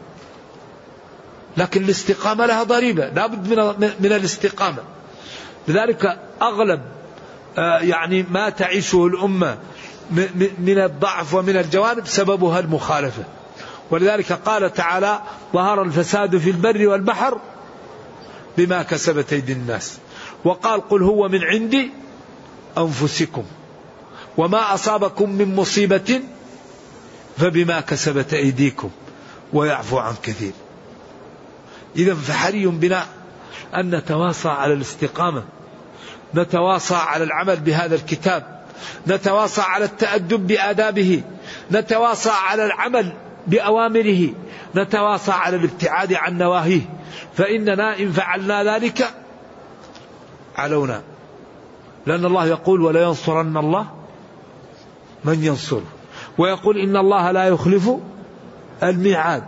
لكن الاستقامة لها ضريبة، لا بد من, من الاستقامة. لذلك أغلب يعني ما تعيشه الأمة من الضعف ومن الجوانب سببها المخالفة. ولذلك قال تعالى ظهر الفساد في البر والبحر بما كسبت أيدي الناس، وقال قل هو من عندي أنفسكم وما أصابكم من مصيبة فبما كسبت أيديكم ويعفو عن كثير. إذن فحري بنا أن نتواصى على الاستقامة، نتواصى على العمل بهذا الكتاب، نتواصى على التأدب بآدابه، نتواصى على العمل بأوامره، نتواصى على الابتعاد عن نواهيه، فإننا إن فعلنا ذلك علونا، لأن الله يقول ولا ينصرن الله من ينصره، ويقول إن الله لا يخلف الميعاد.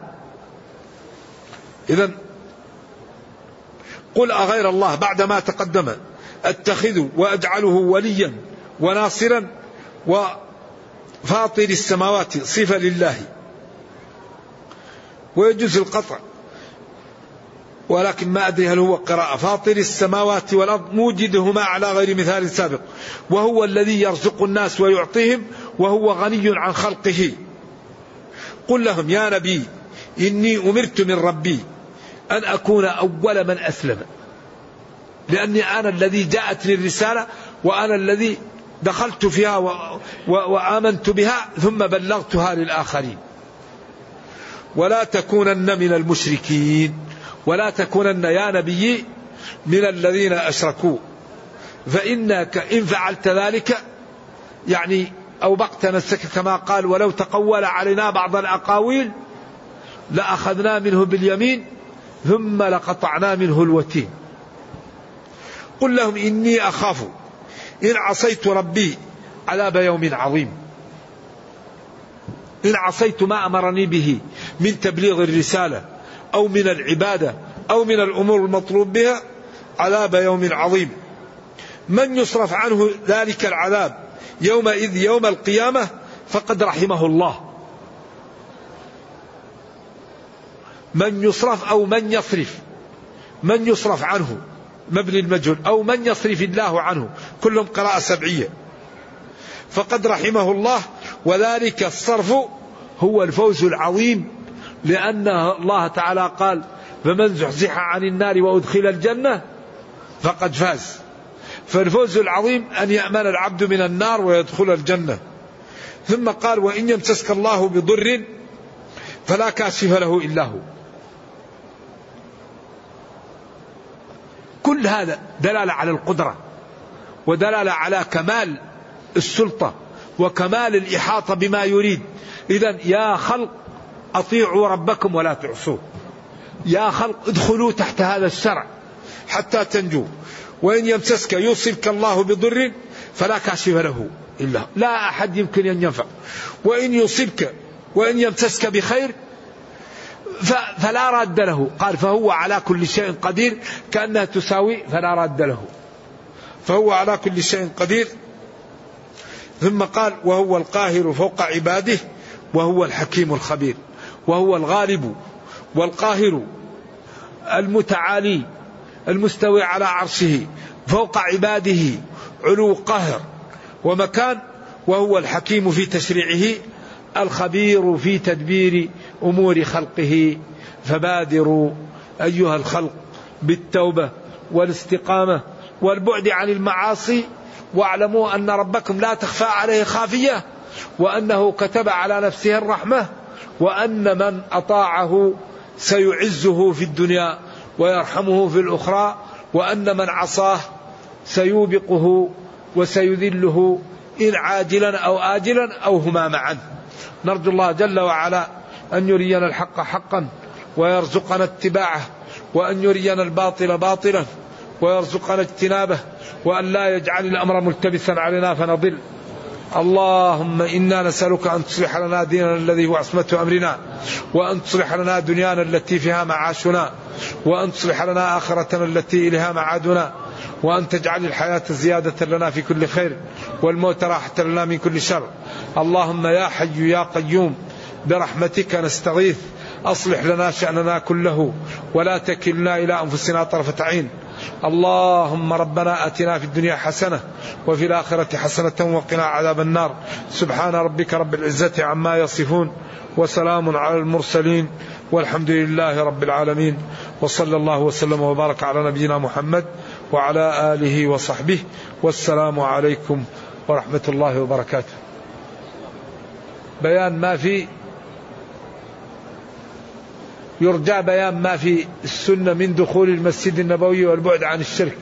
إذن قل أغير الله بعدما تقدم أتخذ وأجعله وليا وناصرا وفاطر السماوات صفة لله، ويجوز القطع ولكن ما أدري هل هو قراءة. فاطر السماوات والأرض موجدهما على غير مثال سابق، وهو الذي يرزق الناس ويعطيهم وهو غني عن خلقه. قل لهم يا نبي إني أمرت من ربي أن أكون أول من أسلم، لأني أنا الذي جاءتني الرسالة وأنا الذي دخلت فيها و... و... وآمنت بها ثم بلغتها للآخرين. ولا تكونن من المشركين، ولا تكونن يا نبي من الذين أشركوا، فإنك إن فعلت ذلك يعني أوبقت نفسك كما قال ولو تقول علينا بعض الأقاويل لأخذنا منه باليمين ثم لقطعنا منه الوتين. قل لهم إني أخاف إن عصيت ربي عذاب يوم عظيم، إن عصيت ما أمرني به من تبليغ الرسالة أو من العبادة أو من الأمور المطلوب بها عذاب يوم عظيم. من يصرف عنه ذلك العذاب يومئذ يوم القيامة فقد رحمه الله. من يصرف أو من يصرف، من يصرف عنه مبني المجهول أو من يصرف الله عنه، كلهم قراءة سبعية. فقد رحمه الله، وذلك الصرف هو الفوز العظيم، لأن الله تعالى قال فمن زحزح عن النار وأدخل الجنة فقد فاز. فالفوز العظيم أن يأمن العبد من النار ويدخل الجنة. ثم قال وإن يمسسك الله بضر فلا كاشف له إلا هو. كل هذا دلالة على القدرة ودلالة على كمال السلطة وكمال الإحاطة بما يريد. إذن يا خلق أطيعوا ربكم ولا تعصوه، يا خلق ادخلوا تحت هذا الشرع حتى تنجوا. وإن يمسسك يوصلك الله بضر فلا كاشف له إلا هو، لا أحد يمكن أن ينفع. وإن يصبك وإن يمسسك بخير فلا راد له، قال فهو على كل شيء قدير، كأنها تساوي فلا راد له، فهو على كل شيء قدير. ثم قال وهو القاهر فوق عباده وهو الحكيم الخبير. وهو الغالب والقاهر المتعالي المستوي على عرشه فوق عباده علو قهر ومكان. وهو الحكيم في تشريعه الخبير في تدبير أمور خلقه. فبادروا أيها الخلق بالتوبة والاستقامة والبعد عن المعاصي، واعلموا أن ربكم لا تخفى عليه خافية، وأنه كتب على نفسه الرحمة، وأن من أطاعه سيعزه في الدنيا ويرحمه في الأخرى، وأن من عصاه سيوبقه وسيذله إن عاجلا أو آجلا أو هما معا. نرجو الله جل وعلا أن يرينا الحق حقا ويرزقنا اتباعه، وأن يرينا الباطل باطلا ويرزقنا اجتنابه، وأن لا يجعل الأمر ملتبسا علينا فنضل. اللهم إنا نسألك أن تصلح لنا ديننا الذي هو عصمة أمرنا، وأن تصلح لنا دنيانا التي فيها معاشنا، وأن تصلح لنا آخرتنا التي إليها معادنا، وأن تجعل الحياة زيادة لنا في كل خير والموت راحة لنا من كل شر. اللهم يا حي يا قيوم برحمتك نستغيث، أصلح لنا شأننا كله ولا تكلنا إلى أنفسنا طرفة عين. اللهم ربنا آتنا في الدنيا حسنة وفي الآخرة حسنة وقنا عذاب النار. سبحان ربك رب العزة عما يصفون وسلام على المرسلين والحمد لله رب العالمين، وصلى الله وسلم وبارك على نبينا محمد وعلى آله وصحبه، والسلام عليكم ورحمة الله وبركاته. بيان ما في يرجى بيان ما في السنة من دخول المسجد النبوي والبعد عن الشرك.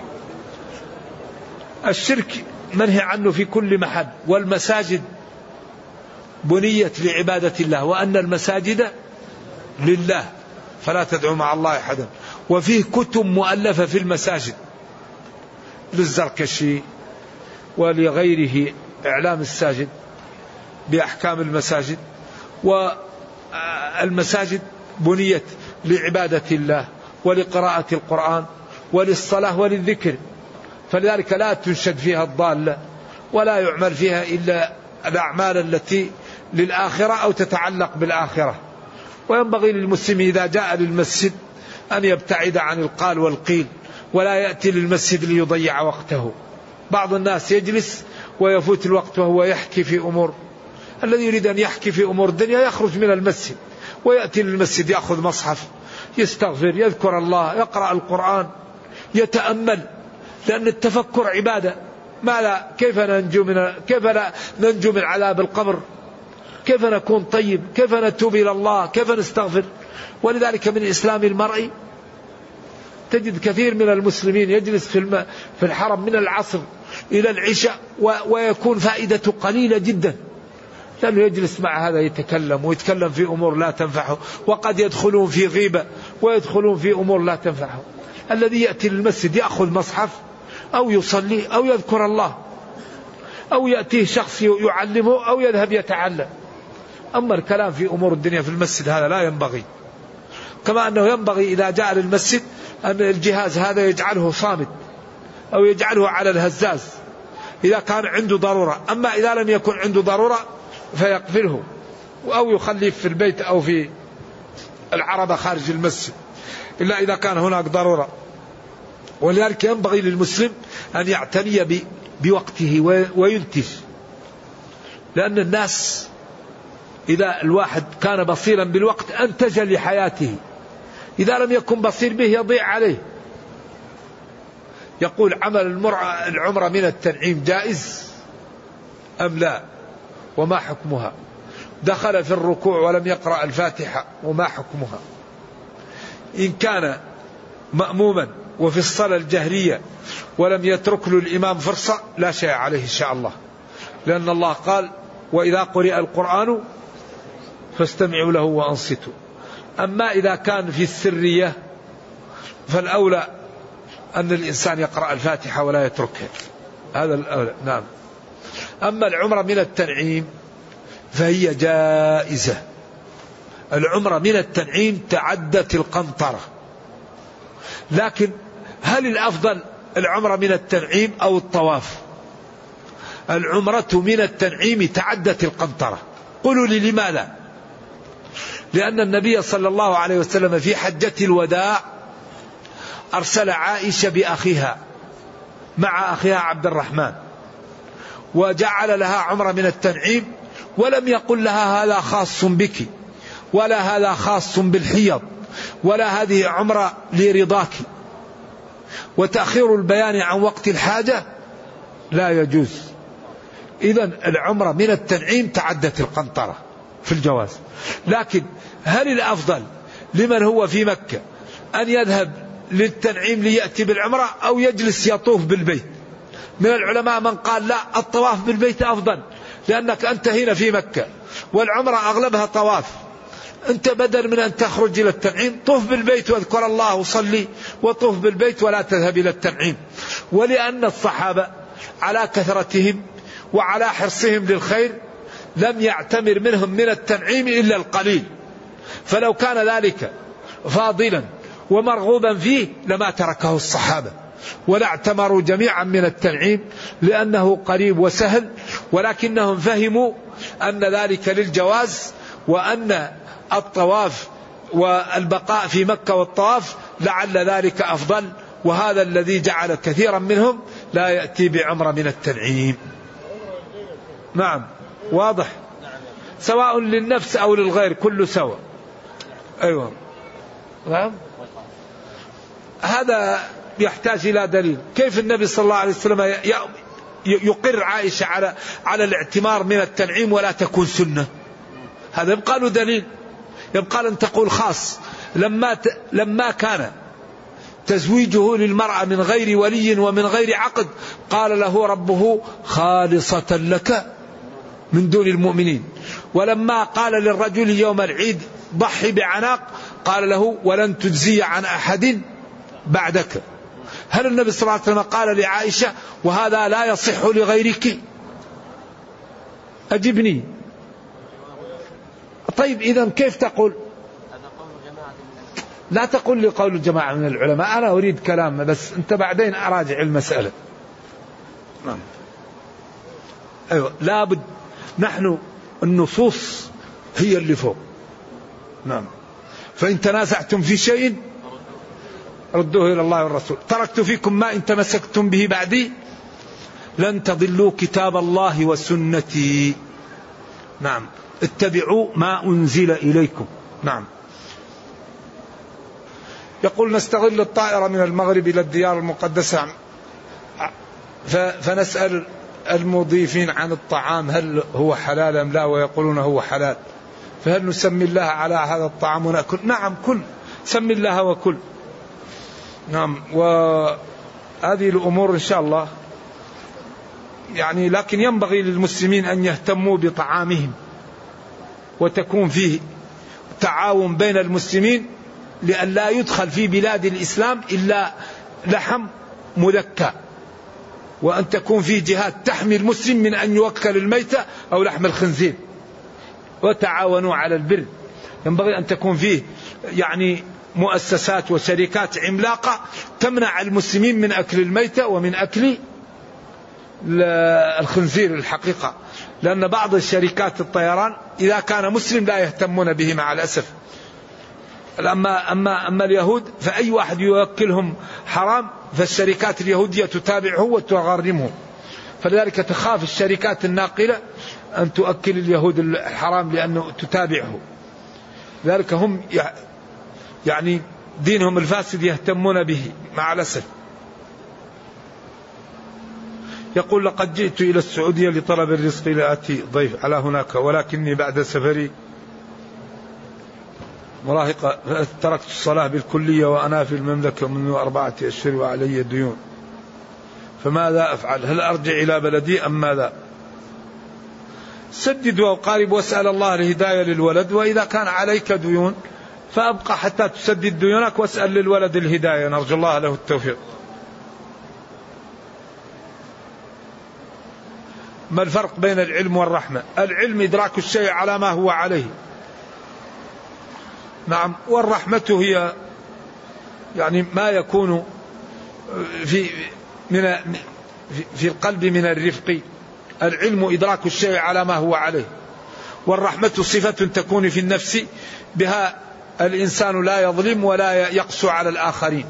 الشرك منهي عنه في كل محل، والمساجد بنيت لعبادة الله، وأن المساجد لله فلا تدعوا مع الله أحدا. وفيه كتب مؤلفة في المساجد للزركشي ولغيره، إعلام الساجد بأحكام المساجد. والمساجد بنيت لعبادة الله ولقراءة القرآن وللصلاة وللذكر، فلذلك لا تنشد فيها الضالة ولا يعمل فيها إلا الأعمال التي للآخرة أو تتعلق بالآخرة. وينبغي للمسلم إذا جاء للمسجد أن يبتعد عن القال والقيل ولا يأتي للمسجد ليضيع وقته. بعض الناس يجلس ويفوت الوقت وهو يحكي في أمور، الذي يريد أن يحكي في أمور الدنيا يخرج من المسجد ويأتي للمسجد يأخذ مصحف يستغفر يذكر الله يقرأ القرآن يتأمل، لأن التفكر عبادة. ما لا كيف ننجو من كيف لا ننجو من عذاب القبر، كيف نكون طيب، كيف نتوب إلى الله، كيف نستغفر. ولذلك من إسلام المرء تجد كثير من المسلمين يجلس في في الحرم من العصر إلى العشاء ويكون فائدته قليلة جدا، لأنه يجلس مع هذا يتكلم ويتكلم في أمور لا تنفعه، وقد يدخلون في غيبة ويدخلون في أمور لا تنفعه. الذي يأتي للمسجد يأخذ مصحف أو يصلي أو يذكر الله أو يأتيه شخص يعلمه أو يذهب يتعلم. أما الكلام في أمور الدنيا في المسجد هذا لا ينبغي. كما أنه ينبغي إذا جاء للمسجد أن الجهاز هذا يجعله صامت أو يجعله على الهزاز إذا كان عنده ضرورة. أما إذا لم يكن عنده ضرورة فيقفله أو يخليه في البيت أو في العربة خارج المسجد، إلا إذا كان هناك ضرورة. ولذلك ينبغي للمسلم أن يعتني بوقته وينتج، لأن الناس إذا الواحد كان بصيرا بالوقت أنتج لحياته، إذا لم يكن بصير به يضيع عليه. يقول عمل العمرة من التنعيم جائز أم لا، وما حكمها؟ دخل في الركوع ولم يقرأ الفاتحة وما حكمها؟ إن كان مأموما وفي الصلاة الجهرية ولم يترك له الإمام فرصة لا شيء عليه إن شاء الله، لأن الله قال وإذا قرئ القرآن فاستمعوا له وأنصتوا. أما إذا كان في السرية فالأولى أن الإنسان يقرأ الفاتحة ولا يتركها، هذا الأولى. نعم. أما العمرة من التنعيم فهي جائزة. العمرة من التنعيم تعدت القنطرة، لكن هل الأفضل العمرة من التنعيم أو الطواف؟ العمرة من التنعيم تعدت القنطرة. قولوا لي لماذا؟ لأن النبي صلى الله عليه وسلم في حجة الوداع أرسل عائشة بأخيها مع أخيها عبد الرحمن، وجعل لها عمرة من التنعيم، ولم يقل لها هذا خاص بك ولا هذا خاص بالحيض ولا هذه عمرة لرضاك. وتأخير البيان عن وقت الحاجة لا يجوز. إذن العمرة من التنعيم تعدت القنطرة في الجواز. لكن هل الأفضل لمن هو في مكة أن يذهب للتنعيم ليأتي بالعمرة أو يجلس يطوف بالبيت؟ من العلماء من قال لا، الطواف بالبيت أفضل، لأنك أنت هنا في مكة والعمرة أغلبها طواف. أنت بدل من أن تخرج إلى التنعيم طوف بالبيت واذكر الله وصلي وطوف بالبيت ولا تذهب إلى التنعيم. ولأن الصحابة على كثرتهم وعلى حرصهم للخير لم يعتمر منهم من التنعيم إلا القليل، فلو كان ذلك فاضلا ومرغوبا فيه لما تركه الصحابة ولا اعتمروا جميعا من التنعيم، لأنه قريب وسهل. ولكنهم فهموا أن ذلك للجواز، وأن الطواف والبقاء في مكة والطواف لعل ذلك أفضل، وهذا الذي جعل كثيرا منهم لا يأتي بعمرة من التنعيم. نعم واضح، سواء للنفس أو للغير كله سواء. أيوة نعم. هذا يحتاج إلى دليل. كيف النبي صلى الله عليه وسلم يقر عائشة على على الاعتمار من التنعيم ولا تكون سنة؟ هذا يبقى له دليل، يبقى لن تقول خاص. لما ت... لما كان تزويجه للمرأة من غير ولي ومن غير عقد قال له ربه خالصة لك من دون المؤمنين. ولما قال للرجل يوم العيد ضحي بعناق قال له ولن تجزي عن أحد بعدك. هل النبي صلى الله عليه وسلم قال لعائشة وهذا لا يصح لغيرك؟ أجبني. طيب إذن كيف تقول؟ لا تقول لي قول الجماعة من العلماء، أنا أريد كلام بس أنت بعدين أراجع المسألة. نعم. أيوة لابد، نحن النصوص هي اللي فوق. نعم. فإن تنازعتم في شيء ردوه إلى الله والرسول. تركت فيكم ما إن تمسكتم به بعدي لن تضلوا كتاب الله وسنتي. نعم، اتبعوا ما أنزل إليكم. نعم. يقول نستغل الطائرة من المغرب إلى الديار المقدسة فنسأل المضيفين عن الطعام هل هو حلال أم لا، ويقولون هو حلال، فهل نسمي الله على هذا الطعام ونأكل؟ نعم، كل سمي الله وكل. نعم. وهذه الأمور إن شاء الله يعني، لكن ينبغي للمسلمين أن يهتموا بطعامهم وتكون فيه تعاون بين المسلمين، لأن لا يدخل في بلاد الإسلام إلا لحم مذكى، وأن تكون فيه جهات تحمي المسلم من أن يوكل الميتة أو لحم الخنزير. وتعاونوا على البر. ينبغي أن تكون فيه يعني مؤسسات وشركات عملاقة تمنع المسلمين من أكل الميتة ومن أكل الخنزير الحقيقة، لأن بعض الشركات الطيران إذا كان مسلم لا يهتمون به مع الأسف. أما, أما, أما اليهود فأي واحد يوكلهم حرام فالشركات اليهودية تتابعه وتغرمه، فلذلك تخاف الشركات الناقلة أن تؤكل اليهود الحرام لأنه تتابعه. لذلك هم يعني دينهم الفاسد يهتمون به مع الأسف. يقول لقد جئت إلى السعودية لطلب الرزق لآتي ضيف على هناك، ولكني بعد سفري مراهقة تركت الصلاة بالكلية وأنا في المملكة منذ أربعة أشهر وعلي ديون، فماذا أفعل؟ هل أرجع إلى بلدي أم ماذا؟ سدد وقارب واسأل الله الهداية للولد، وإذا كان عليك ديون فأبقى حتى تسدد ديونك واسأل للولد الهداية، نرجو الله له التوفيق. ما الفرق بين العلم والرحمة؟ العلم إدراك الشيء على ما هو عليه. نعم. والرحمة هي يعني ما يكون في من في القلب من الرفق. العلم إدراك الشيء على ما هو عليه، والرحمة صفة تكون في النفس بها الإنسان لا يظلم ولا يقسو على الآخرين.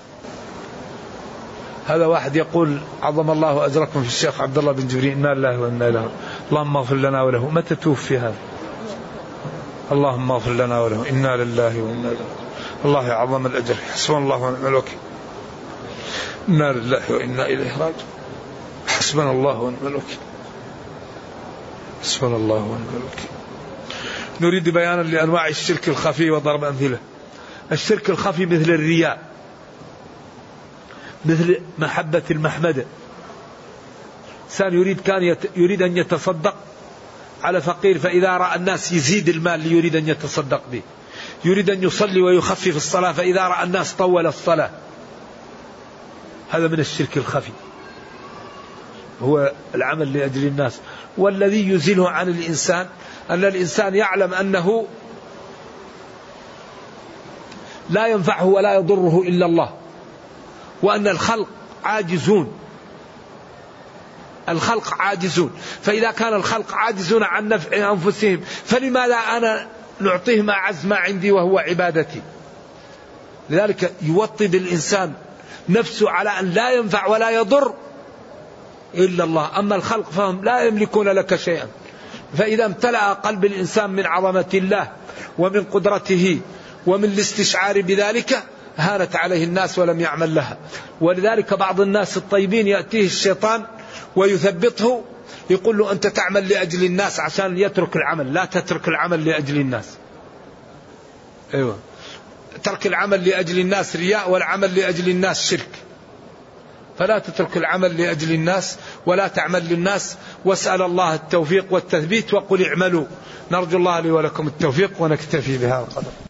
هذا واحد يقول عظم الله أجركم في الشيخ عبد الله بن جبرين، إنا لله وإنا إليه، اللهم اغفر لنا وله. متى توفي هذا؟ اللهم اغفر لنا وله، إنا لله وإنا إليه. الله يعظم الأجر، حسبنا الله ونعم الوكيل. إنا لله وإنا إليه راجعون، حسبنا الله ونعم الوكيل، حسبنا الله ونعم الوكيل. نريد بيانا لأنواع الشرك الخفي وضرب أمثلة. الشرك الخفي مثل الرياء، مثل محبة المحمدة. إنسان يريد كان يت... يريد أن يتصدق على فقير، فإذا رأى الناس يزيد المال ليريد أن يتصدق به. يريد أن يصلي ويخفف الصلاة، فإذا رأى الناس طول الصلاة. هذا من الشرك الخفي، هو العمل لأجل الناس. والذي يزيله عن الإنسان أن الإنسان يعلم أنه لا ينفعه ولا يضره إلا الله، وأن الخلق عاجزون، الخلق عاجزون. فإذا كان الخلق عاجزون عن نفع أنفسهم فلماذا أنا نعطيهم أعز ما عندي وهو عبادتي؟ لذلك يوطد الإنسان نفسه على أن لا ينفع ولا يضر إلا الله. أما الخلق فهم لا يملكون لك شيئا. فإذا امتلأ قلب الإنسان من عظمة الله ومن قدرته ومن الاستشعار بذلك هانت عليه الناس ولم يعمل لها. ولذلك بعض الناس الطيبين يأتيه الشيطان ويثبطه، يقول له أنت تعمل لأجل الناس عشان يترك العمل. لا تترك العمل لأجل الناس. أيوة. ترك العمل لأجل الناس رياء، والعمل لأجل الناس شرك. فلا تترك العمل لأجل الناس ولا تعمل للناس، واسأل الله التوفيق والتثبيت، وقل اعملوا. نرجو الله لي ولكم التوفيق، ونكتفي بهذا القدر.